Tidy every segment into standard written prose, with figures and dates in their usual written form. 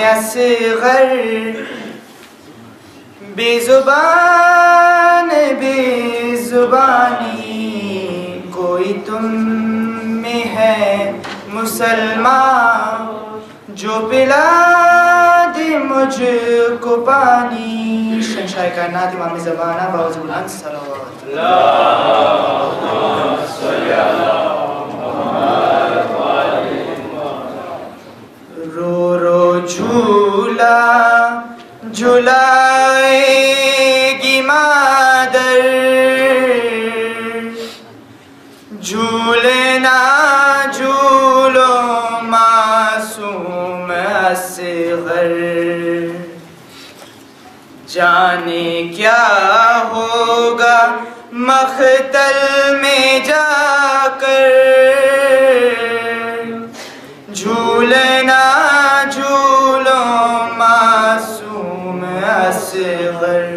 असगर बेजुबान बेजुबानी कोई तुम में है मुसलमान जो पिला दे मुझको पानी। शहंशाह कायनात इमाम ज़माना बावज़ बुलंद सलावत। रो रो झूला झुलाएगी मादर झूलना झूलो मासूम असगर। जाने क्या होगा मख्तल में जाकर झूलना झूलो मासूम असगर।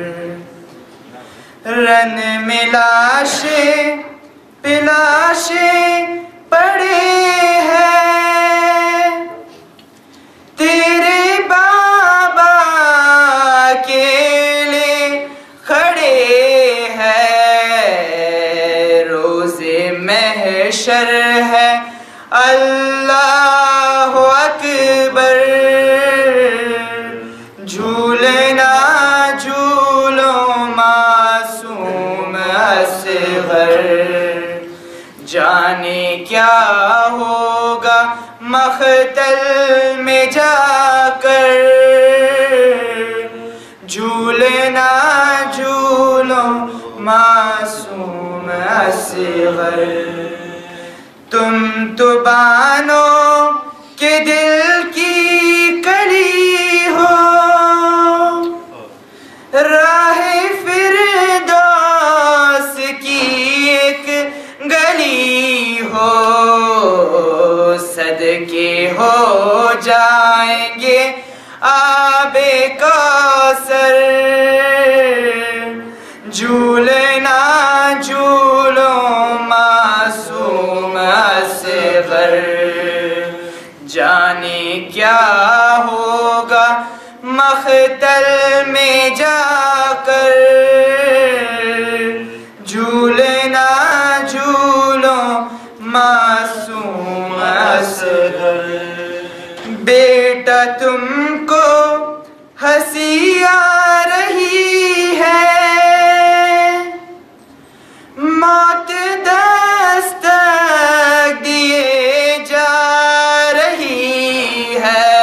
रन में लाशें पिलाशे पड़े हैं तेरे बाबा अकेले खड़े हैं। रोज़े महशर है अल्लाह अकबर झूलना झूलो मासूम असगर। जाने क्या होगा मख्तल में जाकर झूलना झूलो मासूम असगर। तुम तो बानो के दिल की कली हो राह फिरदौस की एक गली हो। सदके हो जाएंगे आबे कौसर झूलना झूलो मासूम असगर। जाने क्या होगा मख्तल में जाकर झूलना झूलो मासूम असगर। बेटा तुमको हंसी आ रही है मौत दस्तक दिए जा रही है।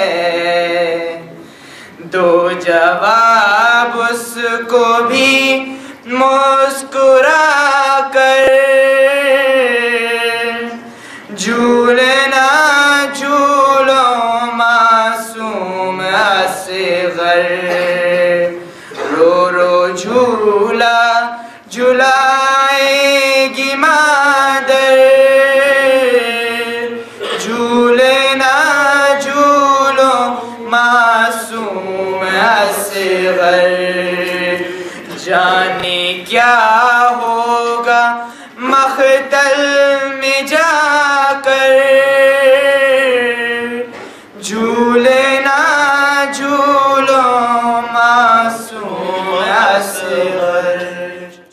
दो जवाब उसको भी मुस्कुरा कर झूलना झूलो मासूम असगर। रो रो झूला झुलाएगी मादर झूलना झूलो मासूम असगर। जाने क्या होगा मख्तल में जा